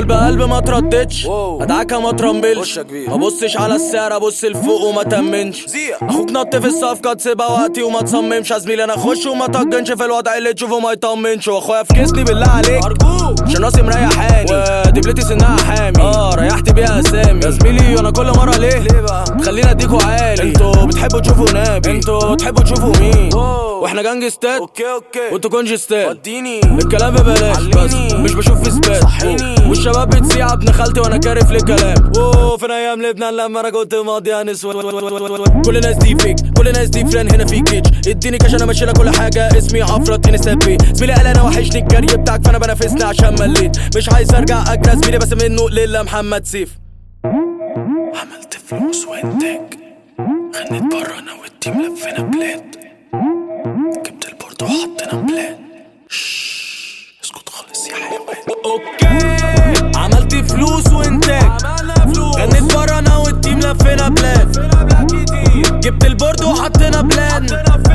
ادخل بقلب ما ترددش، ادعكها ما ترمبلش، ما بصش على السعر ابص لفوق وما تمنش. اخوك نط في الصفقه تسيبها وقتي وما تصممش. يا زميلي انا اخش وما طجنش في الوضع اللي تشوفه ما يطمنش. واخويا في كيسني بالله عليك عشان راسي مريحاني ودبلتي سنها حامي ريحت بيها اسامي. يا زميلي انا كل مره ليه بقى خلينا اديكوا عالي؟ انتوا بتحبوا تشوفوا نبي، انتوا تحبوا تشوفوا مين؟ واحنا جانجستات اوكي وانتوا كونجستات. وديني الكلام ببلاش بس مش بشوف في سبات. والشباب بتسيع ابن خالتي وانا كارف للكلام. فين ايام لبنان لما انا كنت ماضي انسود. كل الناس دي فيك، كل الناس دي فران هنا في كيتش. اديني كاش انا ماشي كل حاجه. اسمي عفرت انسابي زميلي قال انا وحشني الجري بتاعك فانا بنافسني عشان مليت. مش عايز ارجع اجرى زميلي بس منه لله محمد سيف. عملت فلوس وانتاج غنيت برا انا والتيم لفينا بلاد. جبت البورد وحطينا بلان. اسكت خالص يا حيوان. اوكي عملت فلوس وانتاج غنيت برا انا والتيم لفينا بلاد. جبت البورد وحطينا بلان.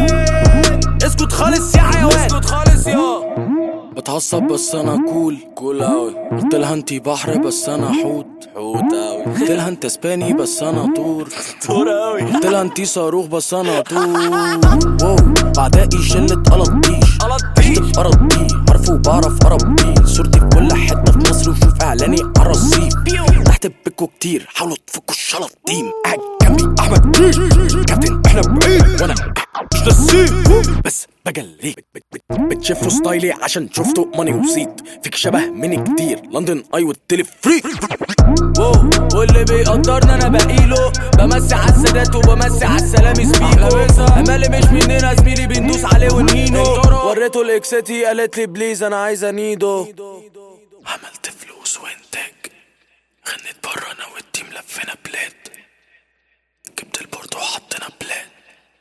اسكت خالص يا حيوان. اسكت خالص يا بتعصب بس انا كول اوي. قلتلها انتي بحر بس انا حوت اوي. قلتلها انت اسباني بس انا طور اوي. قلتلها انتي صاروخ بس انا واو. بعدائي شلة قلطيش عشت بأرضي عارفه وبعرف اربي. صورتي في كل حتة في مصر وشوف اعلاني عالرصيف. تحت بكوا كتير حاولوا تفكوا الشلاطين. قاعد جنبي احمد كابتن احنا بعيد وانا مش نسيت بس بجليك. بتشوفوا ستايلي عشان شفتوا ماني وزيت. فيك شبه مني كتير لندن اي والتلف فري. واللي بيقدرنا انا بقيله بمسي على السادات وبمسي على السلامي سبيكو. امالي مش مننا زميلي بندوس عليه ونهينه. وريته الاكساتي قالت لي بليز انا عايزه نيدو. عملت فلوس وانتاج غنيت برا انا والتيم لفينا بلاد. جبت البورد وحطينا بلان.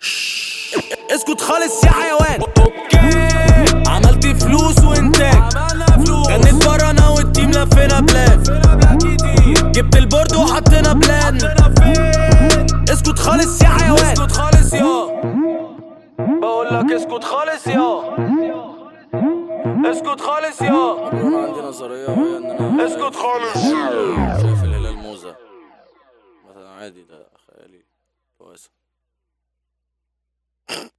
اسكت خالص يا حيوان. اوكي عملت فلوس وانتاج غنيت برا انا والتيم لفينا بلان. جبت البورد وحطينا بلان. اسكت خالص يا حيوان. اسكت خالص يا بقولك اسكت خالص يا. اسكت خالص يا. انا عندي نظريه وهي ان انا اسكت خالص. شايف الهلال موزه مثلا عادي ده خيالي كويس.